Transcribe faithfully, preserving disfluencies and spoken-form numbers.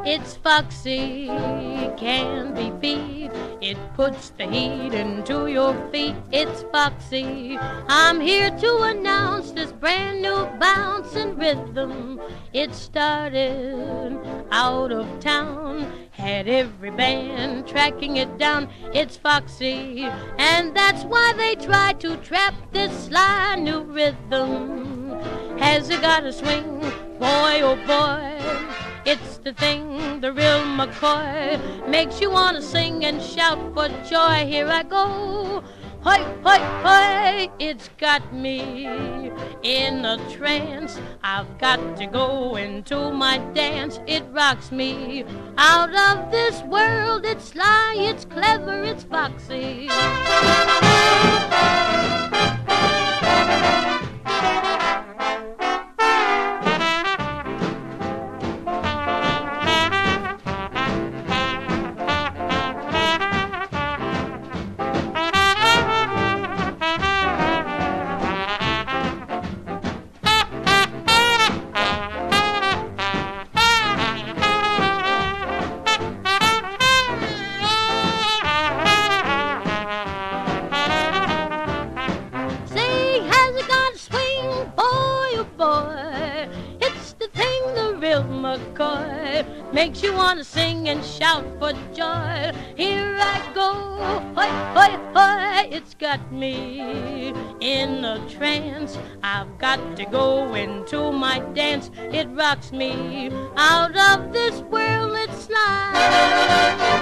It's foxy, can't be beat. It puts the heat into your feet. It's foxy. I'm here to announce this brand new bouncing rhythm. It started out of town, had every band tracking it down. It's foxy, and that's why they try to trap this sly new rhythm. Has it got a swing? Boy, oh boy. It's the thing, the real McCoy, makes you want to sing and shout for joy. Here I go, hoi, hoi, hoi. It's got me in a trance. I've got to go into my dance. It rocks me out of this world. It's sly, it's clever, it's foxy. McCoy makes you want to sing and shout for joy. Here I go, hoi, hoi, hoi. It's got me in a trance. I've got to go into my dance. It rocks me out of this world. It's life.